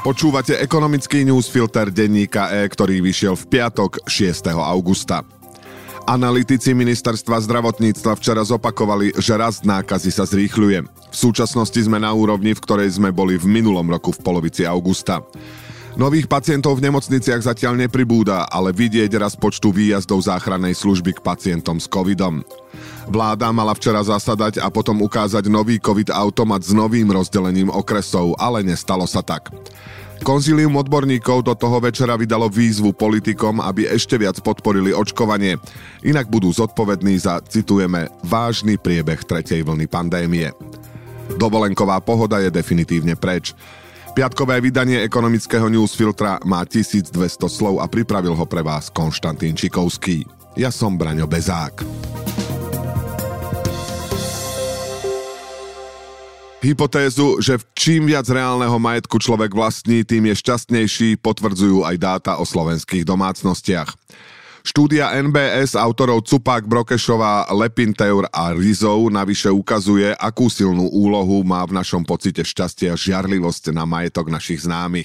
Počúvate ekonomický newsfilter denníka E, ktorý vyšiel v piatok 6. augusta. Analytici ministerstva zdravotníctva včera zopakovali, že rast nákazy sa zrýchľuje. V súčasnosti sme na úrovni, v ktorej sme boli v minulom roku v polovici augusta. Nových pacientov v nemocniciach zatiaľ nepribúda, ale vidieť rast počtu výjazdov záchrannej služby k pacientom s covidom. Vláda mala včera zasadať a potom ukázať nový covid-automat s novým rozdelením okresov, ale nestalo sa tak. Konzílium odborníkov do toho večera vydalo výzvu politikom, aby ešte viac podporili očkovanie. Inak budú zodpovední za, citujeme, vážny priebeh tretej vlny pandémie. Dovolenková pohoda je definitívne preč. Piatkové vydanie ekonomického newsfiltra má 1200 slov a pripravil ho pre vás Konštantín Čikovský. Ja som Braňo Bezák. Hypotézu, že čím viac reálneho majetku človek vlastní, tým je šťastnejší, potvrdzujú aj dáta o slovenských domácnostiach. Štúdia NBS autorov Cupák, Brokešová, Lepinteur a Rizov navyše ukazuje, akú silnú úlohu má v našom pocite šťastia žiarlivosť na majetok našich známych.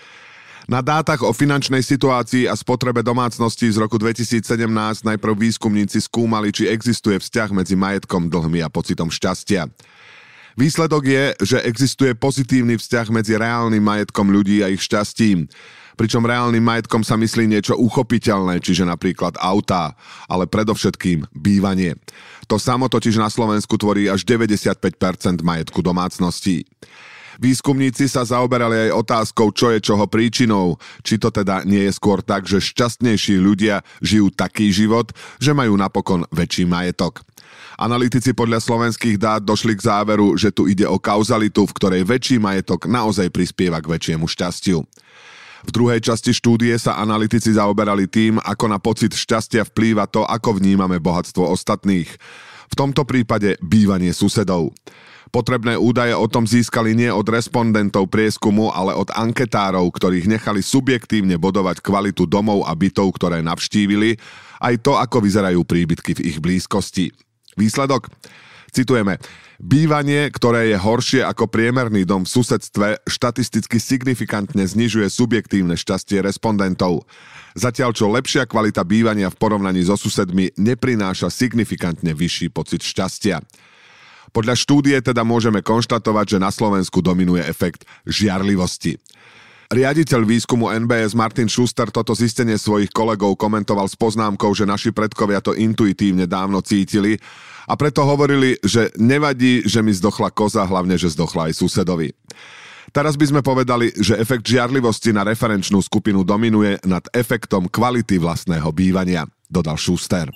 Na dátach o finančnej situácii a spotrebe domácností z roku 2017 najprv výskumníci skúmali, či existuje vzťah medzi majetkom, dlhmi a pocitom šťastia. Výsledok je, že existuje pozitívny vzťah medzi reálnym majetkom ľudí a ich šťastím. Pričom reálnym majetkom sa myslí niečo uchopiteľné, čiže napríklad autá, ale predovšetkým bývanie. To samo totiž na Slovensku tvorí až 95% majetku domácností. Výskumníci sa zaoberali aj otázkou, čo je čoho príčinou, či to teda nie je skôr tak, že šťastnejší ľudia žijú taký život, že majú napokon väčší majetok. Analytici podľa slovenských dát došli k záveru, že tu ide o kauzalitu, v ktorej väčší majetok naozaj prispieva k väčšiemu šťastiu. V druhej časti štúdie sa analytici zaoberali tým, ako na pocit šťastia vplýva to, ako vnímame bohatstvo ostatných. V tomto prípade bývanie susedov. Potrebné údaje o tom získali nie od respondentov prieskumu, ale od anketárov, ktorých nechali subjektívne bodovať kvalitu domov a bytov, ktoré navštívili, aj to, ako vyzerajú príbytky v ich blízkosti. Výsledok? Citujeme. Bývanie, ktoré je horšie ako priemerný dom v susedstve, štatisticky signifikantne znižuje subjektívne šťastie respondentov. Zatiaľ čo lepšia kvalita bývania v porovnaní so susedmi neprináša signifikantne vyšší pocit šťastia. Podľa štúdie teda môžeme konštatovať, že na Slovensku dominuje efekt žiarlivosti. Riaditeľ výskumu NBS Martin Schuster toto zistenie svojich kolegov komentoval s poznámkou, že naši predkovia to intuitívne dávno cítili a preto hovorili, že nevadí, že mi zdochla koza, hlavne, že zdochla aj susedovi. Teraz by sme povedali, že efekt žiarlivosti na referenčnú skupinu dominuje nad efektom kvality vlastného bývania, dodal Schuster.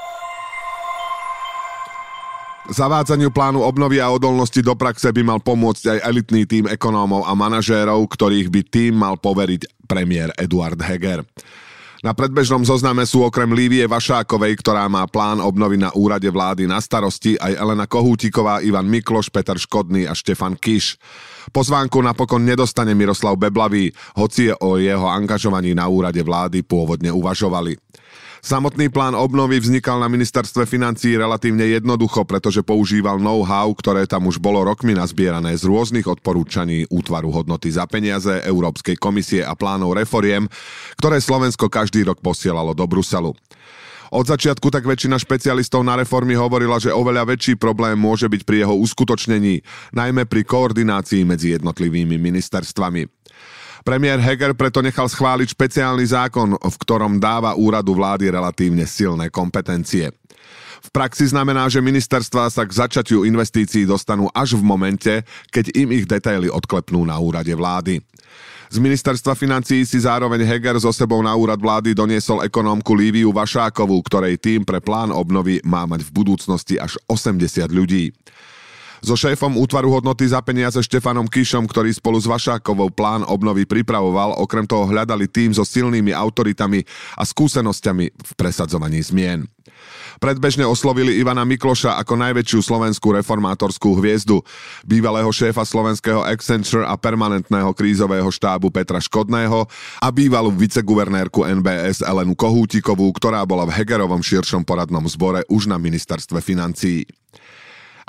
Zavádzaniu plánu obnovy a odolnosti do praxe by mal pomôcť aj elitný tím ekonómov a manažérov, ktorých by tým mal poveriť premiér Eduard Heger. Na predbežnom zozname sú okrem Lívie Vašákovej, ktorá má plán obnovy na úrade vlády na starosti, aj Elena Kohútiková, Ivan Mikloš, Peter Škodný a Štefan Kiš. Pozvánku napokon nedostane Miroslav Beblavý, hoci o jeho angažovaní na úrade vlády pôvodne uvažovali. Samotný plán obnovy vznikal na ministerstve financií relatívne jednoducho, pretože používal know-how, ktoré tam už bolo rokmi nazbierané z rôznych odporúčaní Útvaru hodnoty za peniaze, Európskej komisie a plánov reforiem, ktoré Slovensko každý rok posielalo do Bruselu. Od začiatku tak väčšina špecialistov na reformy hovorila, že oveľa väčší problém môže byť pri jeho uskutočnení, najmä pri koordinácii medzi jednotlivými ministerstvami. Premiér Heger preto nechal schváliť špeciálny zákon, v ktorom dáva úradu vlády relatívne silné kompetencie. V praxi znamená, že ministerstvá sa k začatiu investícií dostanú až v momente, keď im ich detaily odklepnú na úrade vlády. Z ministerstva financií si zároveň Heger so sebou na úrad vlády doniesol ekonómku Líviu Vašákovú, ktorej tím pre plán obnovy má mať v budúcnosti až 80 ľudí. So šéfom Útvaru hodnoty za peniaze Štefanom Kišom, ktorý spolu s Vašákovou plán obnovy pripravoval, okrem toho hľadali tím so silnými autoritami a skúsenosťami v presadzovaní zmien. Predbežne oslovili Ivana Mikloša ako najväčšiu slovenskú reformátorskú hviezdu, bývalého šéfa slovenského Accenture a permanentného krízového štábu Petra Škodného a bývalú viceguvernérku NBS Elenu Kohútikovú, ktorá bola v Hegerovom širšom poradnom zbore už na ministerstve financií.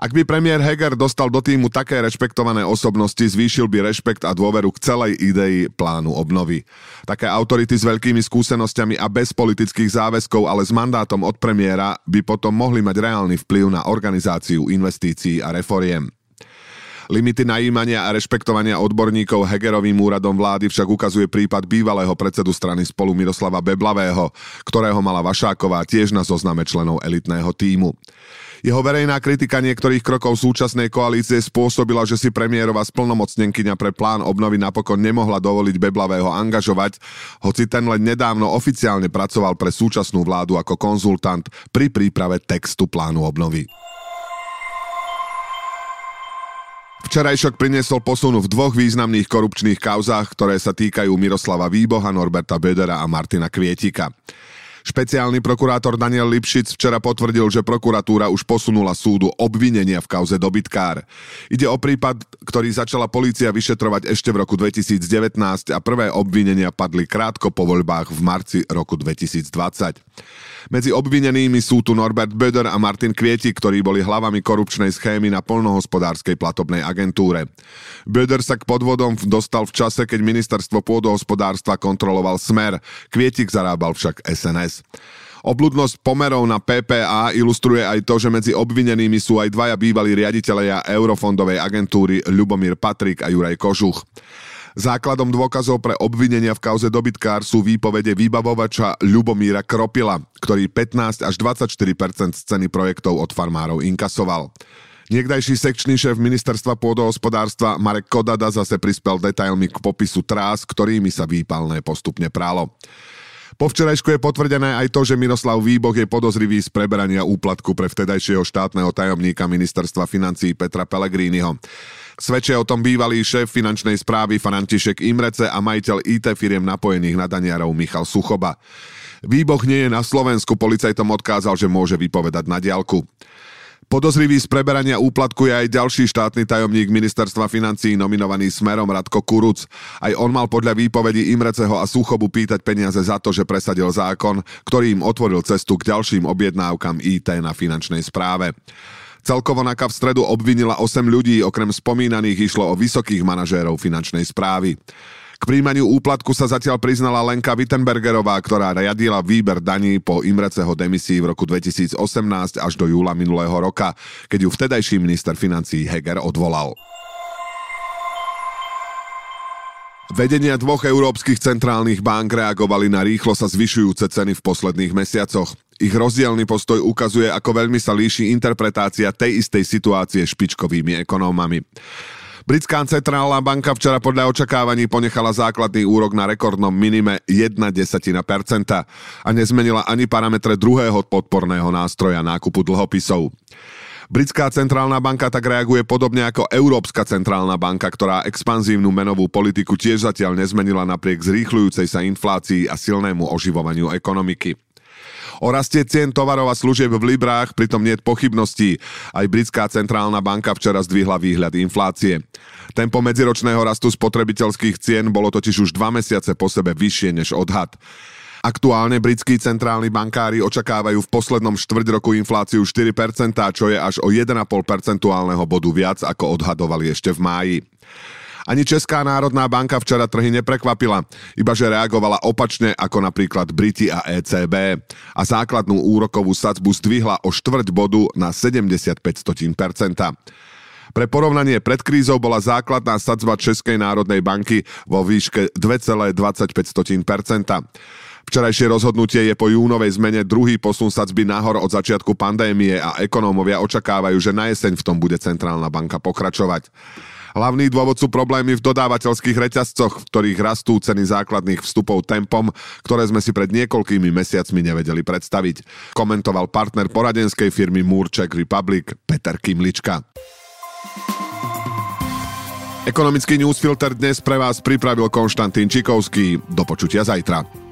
Ak by premiér Heger dostal do týmu také rešpektované osobnosti, zvýšil by rešpekt a dôveru k celej idei plánu obnovy. Také autority s veľkými skúsenosťami a bez politických záväzkov, ale s mandátom od premiéra by potom mohli mať reálny vplyv na organizáciu investícií a reforiem. Limity najímania a rešpektovania odborníkov Hegerovým úradom vlády však ukazuje prípad bývalého predsedu strany Spolu Miroslava Beblavého, ktorého mala Vašáková tiež na zozname členov elitného tímu. Jeho verejná kritika niektorých krokov súčasnej koalície spôsobila, že si premiérová splnomocnenkyňa pre plán obnovy napokon nemohla dovoliť Beblavého angažovať, hoci ten len nedávno oficiálne pracoval pre súčasnú vládu ako konzultant pri príprave textu plánu obnovy. Včerajšok priniesol posun v dvoch významných korupčných kauzách, ktoré sa týkajú Miroslava Výboha, Norberta Bödera a Martina Kvietika. Špeciálny prokurátor Daniel Lipšic včera potvrdil, že prokuratúra už posunula súdu obvinenia v kauze dobytkár. Ide o prípad, ktorý začala polícia vyšetrovať ešte v roku 2019 a prvé obvinenia padli krátko po voľbách v marci roku 2020. Medzi obvinenými sú tu Norbert Böder a Martin Kvietik, ktorí boli hlavami korupčnej schémy na poľnohospodárskej platobnej agentúre. Böder sa k podvodom dostal v čase, keď ministerstvo pôdohospodárstva kontroloval Smer. Kvietik zarábal však SNS. Obľudnosť pomerov na PPA ilustruje aj to, že medzi obvinenými sú aj dvaja bývalí riaditelia eurofondovej agentúry Ľubomír Patrik a Juraj Kožuch. Základom dôkazov pre obvinenia v kauze dobytkár sú výpovede vybavovača Ľubomíra Kropila, ktorý 15 až 24% z ceny projektov od farmárov inkasoval. Niekdajší sekčný šéf ministerstva pôdohospodárstva Marek Kodada zase prispel detailmi k popisu trás, ktorými sa výpalné postupne pralo. Po včerajšku je potvrdené aj to, že Miroslav Výboh je podozrivý z preberania úplatku pre vtedajšieho štátneho tajomníka ministerstva financií Petra Pellegriniho. Svedčia o tom bývalý šéf finančnej správy František Imrece a majiteľ IT firiem napojených na daniarov Michal Suchoba. Výboh nie je na Slovensku, policajtom odkázal, že môže vypovedať na diaľku. Podozrivý z preberania úplatku je aj ďalší štátny tajomník ministerstva financií nominovaný Smerom Radko Kuruc. Aj on mal podľa výpovedí Imreceho a Suchobu pýtať peniaze za to, že presadil zákon, ktorý im otvoril cestu k ďalším objednávkam IT na finančnej správe. Celkovo NAKA v stredu obvinila 8 ľudí, okrem spomínaných išlo o vysokých manažérov finančnej správy. K príjmaniu úplatku sa zatiaľ priznala Lenka Wittenbergerová, ktorá riadila výber daní po Imreceho demisii v roku 2018 až do júla minulého roka, keď ju vtedajší minister financií Heger odvolal. Vedenia dvoch európskych centrálnych bank reagovali na rýchlo sa zvyšujúce ceny v posledných mesiacoch. Ich rozdielny postoj ukazuje, ako veľmi sa líši interpretácia tej istej situácie špičkovými ekonómami. Britská centrálna banka včera podľa očakávaní ponechala základný úrok na rekordnom minime 0,1% a nezmenila ani parametre druhého podporného nástroja nákupu dlhopisov. Britská centrálna banka tak reaguje podobne ako Európska centrálna banka, ktorá expanzívnu menovú politiku tiež zatiaľ nezmenila napriek zrýchľujúcej sa inflácii a silnému oživovaniu ekonomiky. O raste cien tovarov a služieb v librách pritom niet pochybností. Aj britská centrálna banka včera zdvihla výhľad inflácie. Tempo medziročného rastu spotrebiteľských cien bolo totiž už 2 mesiace po sebe vyššie než odhad. Aktuálne britskí centrálni bankári očakávajú v poslednom štvrťroku infláciu 4%, čo je až o 1,5 percentuálneho bodu viac, ako odhadovali ešte v máji. Ani Česká národná banka včera trhy neprekvapila, ibaže reagovala opačne ako napríklad Briti a ECB a základnú úrokovú sadzbu zdvihla o 0,25 bodu na 75%. Pre porovnanie, pred krízou bola základná sadzba Českej národnej banky vo výške 2,25%. Včerajšie rozhodnutie je po júnovej zmene druhý posun sadzby nahor od začiatku pandémie a ekonómovia očakávajú, že na jeseň v tom bude centrálna banka pokračovať. Hlavný dôvod sú problémy v dodávateľských reťazcoch, v ktorých rastú ceny základných vstupov tempom, ktoré sme si pred niekoľkými mesiacmi nevedeli predstaviť. Komentoval partner poradenskej firmy Moore Czech Republic Peter Kimlička. Ekonomický newsfilter dnes pre vás pripravil Konštantín Čikovský. Do počutia zajtra.